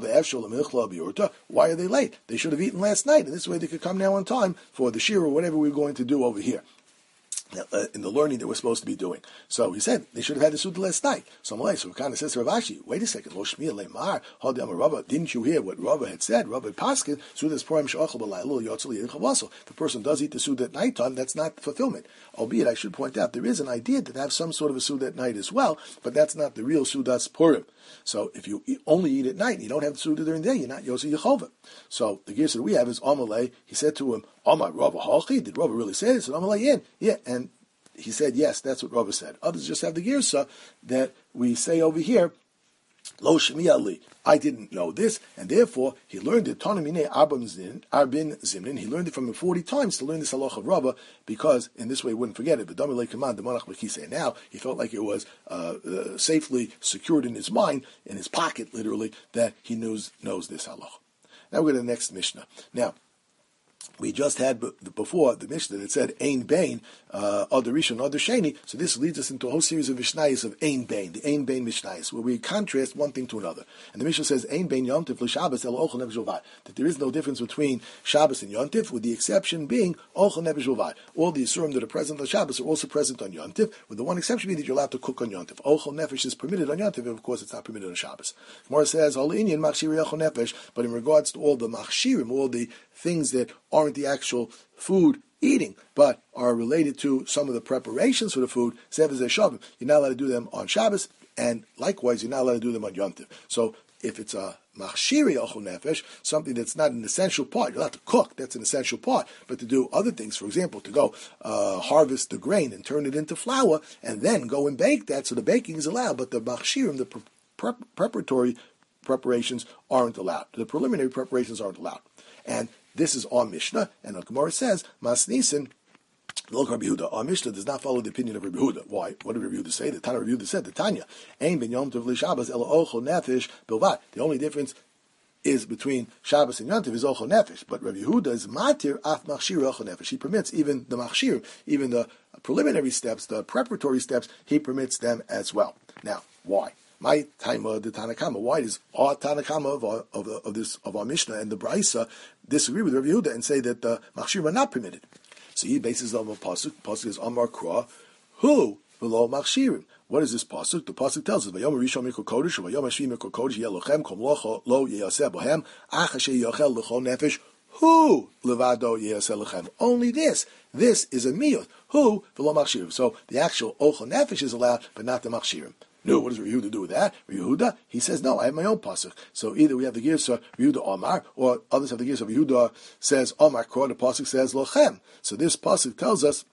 why are they late? They should have eaten last night, and this way they could come now on time for the shir or whatever we're going to do over here. In the learning that we're supposed to be doing. So he said they should have had the Suda last night. So Rav Kahana says to Rav Ashi, wait a second, Lo Shmiya Leimar, Rava, didn't you hear what Rava had said? Rava had paskin, Suda's Purim She'achal B'Laylo Yotzal Yidin Chavasel. The person does eat the Suda at nighttime, that's not fulfillment. Albeit, I should point out, there is an idea to have some sort of a Suda at night as well, but that's not the real Suda's Purim. So if you only eat at night and you don't have the Suda during the day, you're not Yosef Yechovah. So the girsa that we have is Amalei. He said to him, Amar Rava Halchi, did Rava really say this? And Amalei in. Yeah, and he said, yes, that's what Rava said. Others just have the girsa that we say over here, Lo Shemiya Li. I didn't know this, and therefore he learned it. Tanamine Arbin Zimnin. He learned it from him 40 times to learn this halach of Rava, because in this way he wouldn't forget it. But Damilei Command the Monach B'Kisei. Now he felt like it was safely secured in his mind, in his pocket, literally, that he knows this halach. Now we go to the next Mishnah. Now, we just had before the Mishnah that said Ein Bain, Other Rishon, Other Sheni. So this leads us into a whole series of Mishnayos of Ein Bain, the Ein Bain Mishnayos, where we contrast one thing to another. And the Mishnah says Ein Bain Yom Tiv l'Shabbos El Ochel Nefesh Uvad, that there is no difference between Shabbos and Yom Tiv, with the exception being Ochel Nefesh Uvad. All the Isurim that are present on Shabbos are also present on Yom Tiv, with the one exception being that you're allowed to cook on Yom Tiv. Ochel Nefesh is permitted on Yom Tiv, and of course it's not permitted on Shabbos. Gemara says All Inyan Machshiri Ochel Nefesh, but in regards to all the Machshirim, all the things that aren't the actual food eating, but are related to some of the preparations for the food, you're not allowed to do them on Shabbos, and likewise, you're not allowed to do them on Yom Tov. So if it's a machshiri ochel nefesh, something that's not an essential part, you're allowed to cook, that's an essential part, but to do other things, for example, to go harvest the grain and turn it into flour, and then go and bake that, so the baking is allowed, but the machshirim, the preparatory preparations aren't allowed. The preliminary preparations aren't allowed. And this is our Mishnah, and the Gemara says, Mas Nisan, look, Rabbi Yehuda. Our Mishnah does not follow the opinion of Rabbi Yehuda. Why? What did Rabbi Yehuda say? The Tana Rabbi Yehuda said, the Tanya, Ein ben Yom Tov l'Shabbos ela ochel nefesh bilvad. The only difference is between Shabbos and Yom Tov is ochel nefesh. But Rabbi Yehuda is matir af machshir ochel nefesh. He permits even the machshir, even the preliminary steps, the preparatory steps, he permits them as well. Now, why? My time the Tanakama. Why does our Tanakama of our Mishnah and the Braisa disagree with Rabbi Yehuda and say that the machshir are not permitted? So he bases on a pasuk. Pasuk is Amar Kra, who below machshirim. What is this pasuk? The pasuk tells us, "Vayom Rishon Mikol Kodesh, Vayom Hashvi Mikol Kodesh Yelochem Kom Locho Lo Yeyaseh Bohem Ach Hashem Yochel Lechol Nefesh Who Levado Yeyaseh Lechem." Only this. This is a miyut. Who below machshirim. So the actual ochel nefesh is allowed, but not the machshirim. No, what does Rabbi Yehuda do with that? Rabbi Yehuda, he says, no, I have my own pasuk. So either we have the Girsa Rabbi Yehuda Omar, or others have the Girsa Rabbi Yehuda says Omar, or the pasuk says Lochem. So this pasuk tells us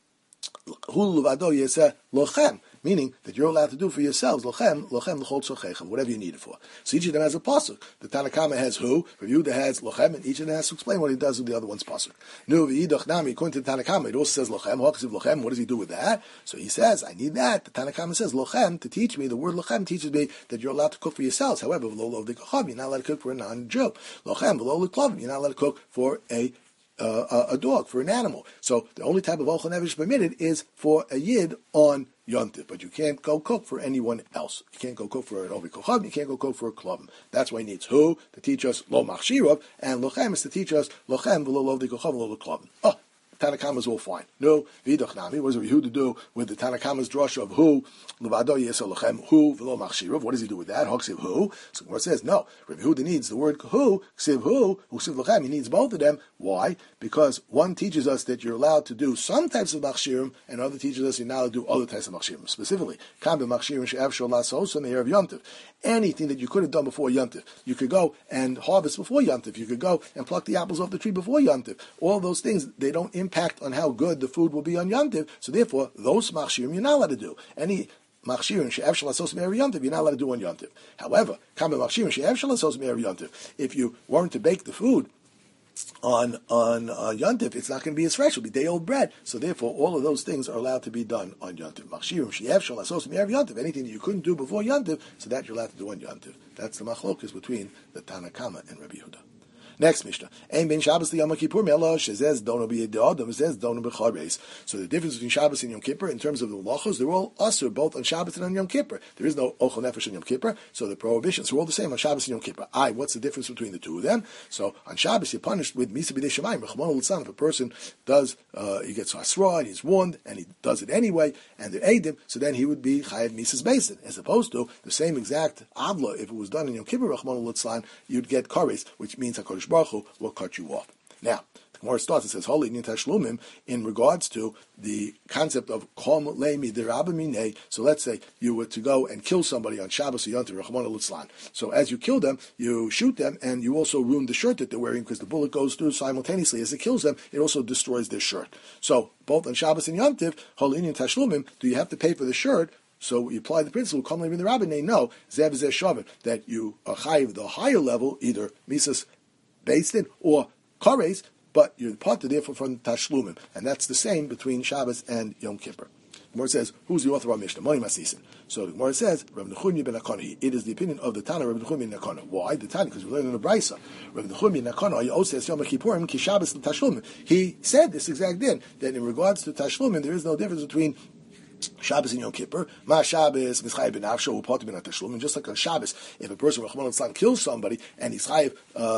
Hu levado yeseh lochem, meaning that you're allowed to do for yourselves lochem l'chol tzorchechem, whatever you need it for. So each of them has a pasuk. The Tanna Kama has hu, Rabbi Yehuda has lochem, and each of them has to explain what he does with the other one's pasuk. Nu v'yidach nami, according to the Tanna Kama, it also says lochem. Ha'ksiv lochem. What does he do with that? So he says, I need that. The Tanna Kama says lochem to teach me. The word lochem teaches me that you're allowed to cook for yourselves. However, v'lo lo v'dikachav, you're not allowed to cook for a non-Jew. Lochem v'lo l'klavim, you're not allowed to cook for a dog, for an animal. So the only type of ochel nefesh permitted is for a yid on yontif, but you can't go cook for anyone else. You can't go cook for an ovi kochav, you can't go cook for a klavim. That's why he needs hu to teach us lo machshirav, and lochem is to teach us lochem v'lo lo v'dikochav v'lo l'klavim. Oh, Tanna Kama's all fine. No, v'idach nami. What does Yehuda do with the Tanna Kama's drasha of who? Levado yesel lochem who v'lo machshirav. What does he do with that? Hoksiv who. So where it says no, Rabbi Yehuda needs the word who, ksiv who, uksiv lochem. He needs both of them. Why? Because one teaches us that you're allowed to do some types of machshirim, and other teaches us you're not allowed to do other types of machshirim. Specifically, kam b'machshirim she'ev shol lasos on the erev yontiv. Anything that you could have done before yontiv, you could go and harvest before yontiv. You could go and pluck the apples off the tree before yontiv. All those things, they don't impact on how good the food will be on yontiv. So therefore, those machshirim you're not allowed to do. Any machshirim she'ev shel lasos me'erev yontiv, you're not allowed to do on yontiv. However, kam b'machshirim she'ev shel lasos me'erev yontiv. If you weren't to bake the food on Yontif, it's not going to be as fresh. It'll be day-old bread. So therefore, all of those things are allowed to be done on Yontif. Machshirim she'ev shel lasos me'erev Yontif. Anything that you couldn't do before Yontif, so that you're allowed to do on Yontif. That's the machlokas between the Tanna Kama and Rabbi Yehuda. Next Mishnah. Ein ben Shabbos to Yom Kippur melo shezez dono b'yedei shezez dono b'chareis. So the difference between Shabbos and Yom Kippur in terms of the halachos, they're all asur both on Shabbos and on Yom Kippur. There is no ochel nefesh on Yom Kippur, so the prohibitions are all the same on Shabbos and Yom Kippur. What's the difference between the two of them? So on Shabbos you're punished with misa b'dei shemayim. Rechmano litzlan, if a person does, he gets hasra and he's warned and he does it anyway, and they're eidim, so then he would be chayav misas basin, as opposed to the same exact avla if it was done in Yom Kippur. Rechmano litzlan, you'd get kares, which means HaKadosh Baruch Hu will cut you off. Now, the Gemara starts and says, Holy Tashlumim, in regards to the concept of Kom Leimi Derabamine. So let's say you were to go and kill somebody on Shabbos or Yontif, Rachmana Litzlan. So as you kill them, you shoot them, and you also ruin the shirt that they're wearing, because the bullet goes through simultaneously. As it kills them, it also destroys their shirt. So both on Shabbos and Yontif, Holy Tashlumim, do you have to pay for the shirt? So you apply the principle, Kom Leimi Derabamine, no, Zev Zeh Shavin, that you are chayiv the higher level, either Misas Beistin or Kares, but you're part of therefore from Tashlumim, and that's the same between Shabbos and Yom Kippur. The Gemara says, who's the author of our Mishnah? Moni Masisin. So the Gemara says, Rav Nechumya ben Akana. It is the opinion of the Tana, Rav Nechumya ben Akana. Why? The Tana, because we learned in the Brisa. Rav Nechumya ben Akana, Yosef Yom Kippurim, Ki Shabbos and Tashlumim. He said this exact din, that in regards to Tashlumim, there is no difference between Shabbos and Yom Kippur. Ma Shabbos mischayv b'nafsho u'potim ben tashlumim. Just like on Shabbos, if a person Rachmana litzlan kills somebody and he's chayiv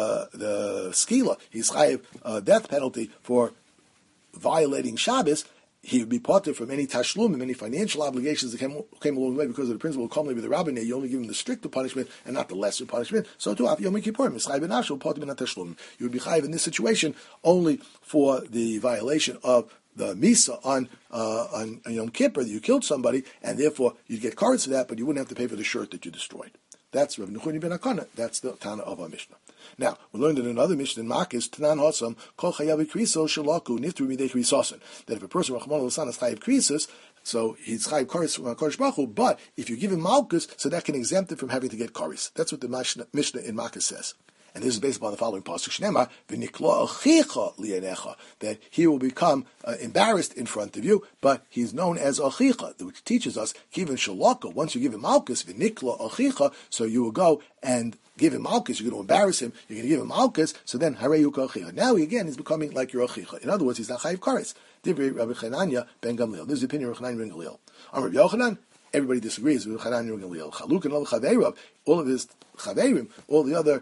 the skila, he's chayiv death penalty for violating Shabbos, he would be parted from any tashlumim, any financial obligations that came along the way because of the principle of commonly with the rabbinah. You only give him the stricter punishment and not the lesser punishment. So to Yom Kippur, mischayv b'nafsho u'potim ben tashlumim. You would be chayiv in this situation only for the violation of the Misa on Yom Kippur, that you killed somebody, and therefore you'd get cards for that, but you wouldn't have to pay for the shirt that you destroyed. That's Rav Nechumya ben Akana. That's the Tana of our Mishnah. Now, we learned in another Mishnah in Makis, Tanan Hosam, Kol Chayav Kriso Shalaku Niftu Midei Krisosin. That if a person Rachmana litzlan is Chayav Krisos, so he's Chayav Karis from Kodesh Baruch Hu, but if you give him Malkus, so that can exempt him from having to get Karis. That's what the Mishnah in Makis says. And this is based upon the following pasuk: Shnema v'niklo achicha li'enecha, that he will become embarrassed in front of you, but he's known as achicha, which teaches us kivan shalaka. Once you give him malchus v'niklo achicha, so you will go and give him malchus. You're going to embarrass him. You're going to give him malchus. So then harei yuka achicha. Now again, he's becoming like your achicha. In other words, he's not chayiv kares. Divrei Rabbi Chananya ben Gamliel. This is the opinion of Rabbi Chananya ben Gamliel. On Rabbi Yochanan, everybody disagrees with Rabbi Chananya ben Gamliel. Chaluk and all the chaveirav, all of his chaverim, all the other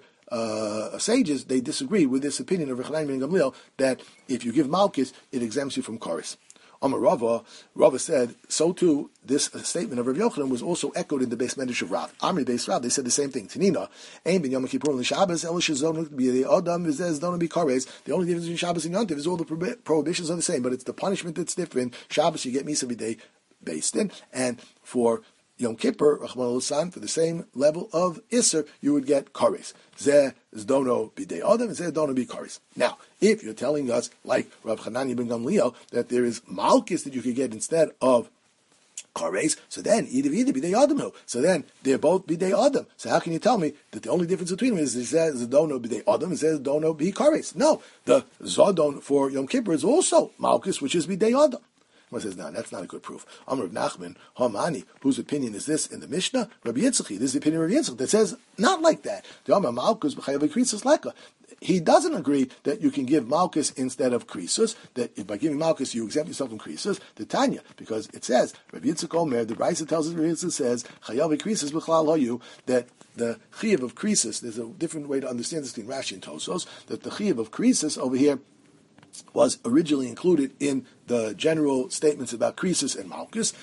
sages, they disagree with this opinion of Rechanai ben Gamliel that if you give Malchus, it exempts you from Karis. Amar Rava said, so too, this statement of Rav Yochanan was also echoed in the Beis Medrash of Rav. Amri Beis Rav, they said the same thing. Tanina, Ein ben Yom Kippur l'Shabbos, El shezonu b'yedei Adam v'zeh zdonu b'kares. The only difference between Shabbos and Yontif is all the prohibitions are the same, but it's the punishment that's different. Shabbos, you get Misa b'dei Beis Din, and for Yom Kippur, Rachmana litzlan, for the same level of Isser, you would get Kares. Zeh Zdono Bidei Adam, and Zeh Zdono Bi Kares. Now, if you're telling us, like Rav Chananya ben Gamliel, that there is Malchus that you could get instead of Kares, so then either Bidei Adam. So then they're both Bidei Adam. So how can you tell me that the only difference between them is it says Zdono Bidei Adam and says Zdono Bi Kares? No, the Zodon for Yom Kippur is also Malchus, which is Bidei Adam. One says, no, that's not a good proof. Amr of Nachman, Hamani, whose opinion is this in the Mishnah? Rabbi Yitzchak, this is the opinion of Rabbi Yitzchak that says not like that. The Amr Malchus b'chayav krisus leka. He doesn't agree that you can give Malchus instead of krisus, that if by giving Malchus you exempt yourself from krisus, the Tanya, because it says, Rabbi Yitzchak Omer, the Brisa tells us, Rabbi Yitzchak says, chayav krisus b'chlal hoyu, that the chiyav of krisus, there's a different way to understand this between Rashi and Tosos, that the chiyav of krisus over here was originally included in the general statements about Krisus and Malchus.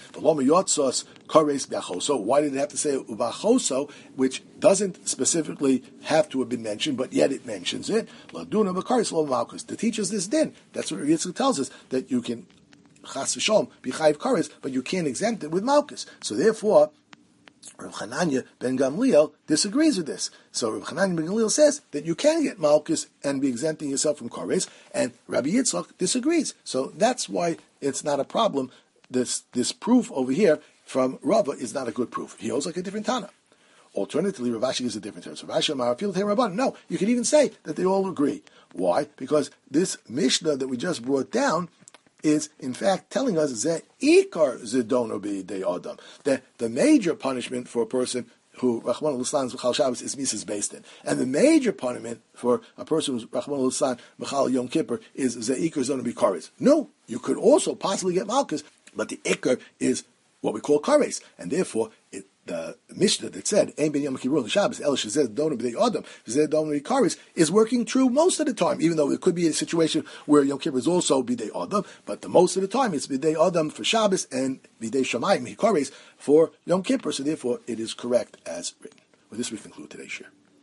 So why did it have to say Ubachoso, which doesn't specifically have to have been mentioned, but yet it mentions it? To teach us this din. That's what Yitzchak tells us, that you can Chas v'Shalom be Chayiv Kares, but you can't exempt it with Malchus. So therefore, Rav Chananya ben Gamliel disagrees with this. So Rav Chananya ben Gamliel says that you can get Malchus and be exempting yourself from Kares, and Rabbi Yitzchak disagrees. So that's why it's not a problem. This proof over here from Rava is not a good proof. He holds like a different Tana. Alternatively, Rav Ashi gives a different term. So Rav Ashi Amar Afil Tei Rabban. No, you can even say that they all agree. Why? Because this Mishnah that we just brought down is in fact telling us that Ikar Zidono B'Yidei Adam, that the major punishment for a person who Rachmana litzlan B'chal Shabbos is Mises based in, and the major punishment for a person who's Rachmana litzlan B'chal Yom Kippur is Ikar Zidono B'Kares. No, you could also possibly get Malchus, but the Ikar is what we call Kares, and therefore the Mishnah that said Ein Ben Yom Kippur Shabbos El Shezeh Dono B'Dei Adam Shezeh Dono B'Kares is working true most of the time, even though it could be a situation where Yom Kippur is also B'Dei Adam, but the most of the time it's B'Dei Adam for Shabbos and B'Dei Shamayim Hikares for Yom Kippur, so therefore it is correct as written. With this we conclude today's share.